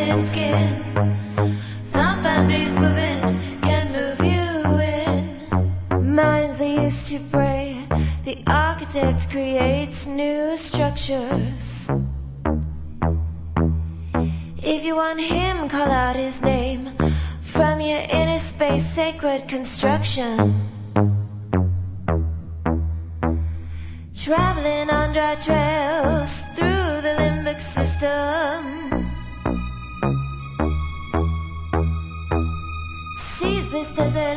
thin skin. Some boundaries moving can move you in. Minds they used to pray, the architect creates new structures. If you want him, call out his name from your inner space, sacred construction. Traveling on dry trails through the limbic system. Seize this desert